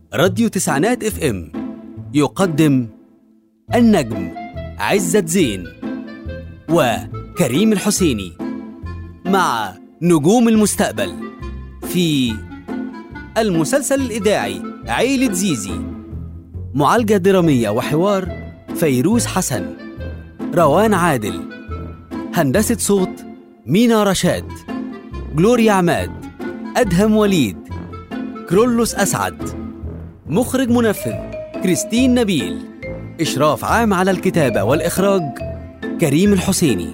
راديو تسعينات اف ام يقدم النجم عزت زين وكريم الحسيني مع نجوم المستقبل في المسلسل الإذاعي عيلة زيزي. معالجة درامية وحوار فيروز حسن، روان عادل، هندسة صوت مينا رشاد، جلوريا عماد، أدهم وليد، كرولوس أسعد، مخرج منفذ كريستين نبيل، إشراف عام على الكتابة والإخراج كريم الحسيني.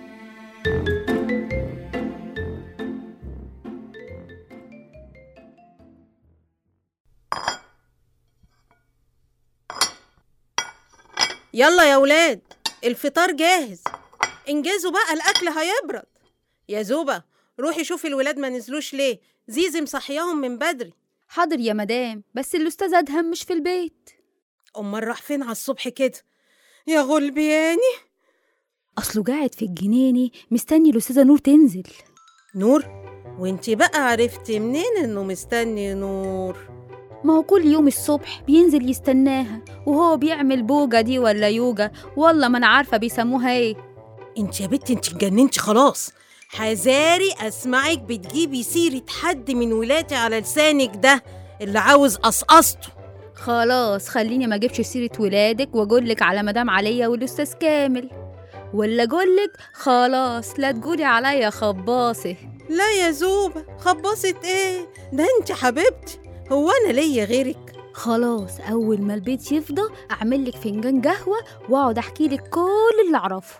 يلا يا ولاد، الفطار جاهز، انجزوا بقى الأكل هيبرد. يا زوبة روحي شوفي الولاد ما نزلوش ليه، زيزي مصحياهم من بدري. حاضر يا مدام، بس الأستاذ أدهم مش في البيت. أمال راح فين على الصبح كده يا غلبياني؟ أصله قاعد في الجنينة مستني الأستاذة نور تنزل. نور؟ وانتي بقى عرفتي منين انه مستني نور؟ ما هو كل يوم الصبح بينزل يستناها وهو بيعمل بوجة دي ولا يوجا، والله ما أنا عارفة بيسموها ايه. انت يا بنتي انت اتجننتي خلاص، حذاري اسمعك بتجيبي سيرة حد من ولادي على لسانك ده اللي عاوز قصقصته. خلاص خليني ما اجيبش سيرة ولادك واقولك على مدام عليا والأستاذ كامل، ولا اقولك خلاص لا تقولي عليا خباصة. لا يا زوبة، خباصة ايه ده؟ انت حبيبتي، هو انا ليا غيرك؟ خلاص أول ما البيت يفضى أعملك فنجان قهوة وأقعد أحكيلك كل اللي أعرفه.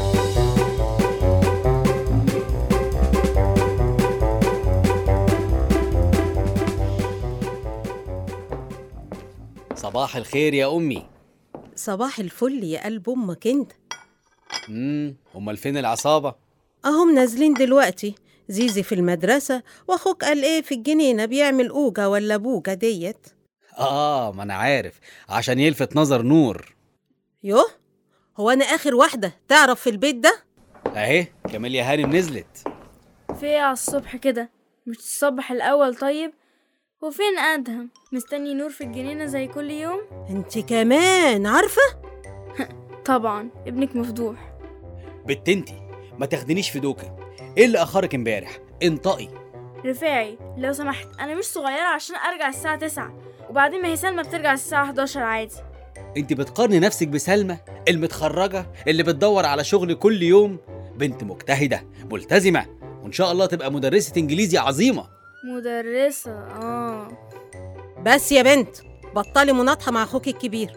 صباح الخير يا أمي. صباح الفل يا قلب أمك انت. أمال فين العصابة؟ أهم نازلين دلوقتي، زيزي في المدرسة وأخوك قال إيه في الجنينة بيعمل أوجة ولا بوجة ديت. ما أنا عارف، عشان يلفت نظر نور. يوه، هو أنا آخر واحدة تعرف في البيت ده؟ أهي كمال يا هانم نزلت. في ايه على الصبح كده؟ مش الصبح الأول طيب؟ وفين أدهم؟ مستني نور في الجنينة زي كل يوم؟ انت كمان عارفة؟ طبعا ابنك مفضوح. بنت انتي ما تاخدنيش في دوكة، ايه اللي أخرك امبارح؟ انطقي. رفاعي لو سمحت، أنا مش صغيرة عشان أرجع الساعة 9، وبعدين ما هي سلمى بترجع الساعة 11 عادي. انتي بتقارني نفسك بسلمى المتخرجة اللي بتدور على شغل كل يوم؟ بنت مجتهدة ملتزمة، وإن شاء الله تبقى مدرسة إنجليزي عظيمة. مدرسة بس يا بنت بطلي مناطحة مع أخوك الكبير.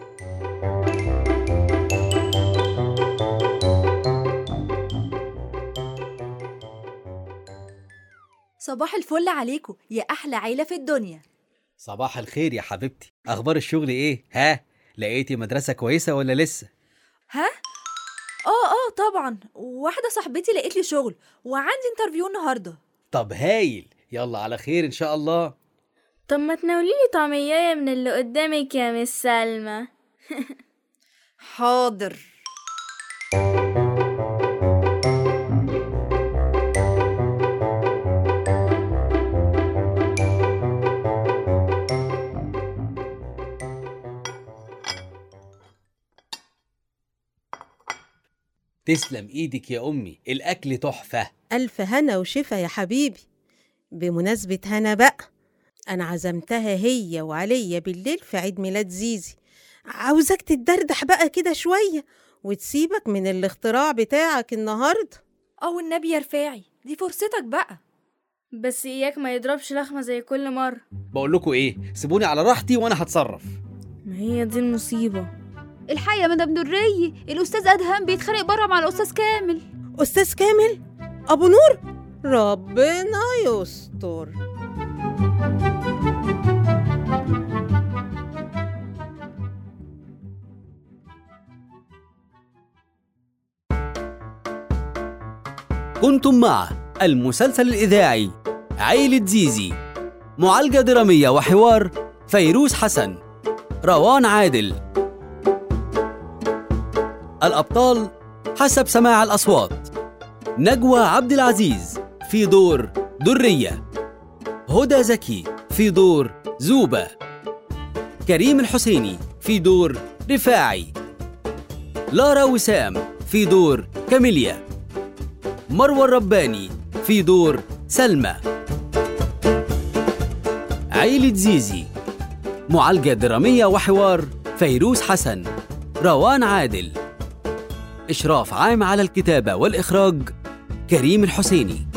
صباح الفل عليكم يا أحلى عيلة في الدنيا. صباح الخير يا حبيبتي، أخبار الشغل إيه؟ لقيتي مدرسة كويسة ولا لسه؟ طبعا، واحدة صاحبتي لقيت لي شغل وعندي انترفيو النهاردة. طب هايل، يلا على خير إن شاء الله. طب ما تناوليلي طعمية من اللي قدامك يا مس سلمى. حاضر. تسلم إيدك يا أمي، الأكل تحفة. ألف هنا وشفا يا حبيبي. بمناسبة هنا بقى، أنا عزمتها هي وعليا بالليل في عيد ميلاد زيزي، عاوزك تتدردح بقى كده شوية وتسيبك من الاختراع بتاعك النهاردة. والنبي يا رفاعي، دي فرصتك بقى. بس إياك ما يضربش لخمة زي كل مرة. بقول لكم إيه، سيبوني على راحتي وأنا هتصرف. ما هي دي المصيبة. الحقيقة يا مدام درية، الأستاذ أدهم بيتخانق بره مع الأستاذ كامل. أستاذ كامل؟ أبو نور؟ ربنا يستر. كنتم مع المسلسل الإذاعي عيلة زيزي، معالجة درامية وحوار فيروز حسن، روان عادل. الأبطال حسب سماع الأصوات: نجوى عبد العزيز في دور درية، هدى زكي في دور زوبة، كريم الحسيني في دور رفاعي، لارا وسام في دور كاميليا، مروة الرباني في دور سلمى. عيلة زيزي، معالجة درامية وحوار فيروز حسن، روان عادل. إشراف عام على الكتابة والإخراج كريم الحسيني.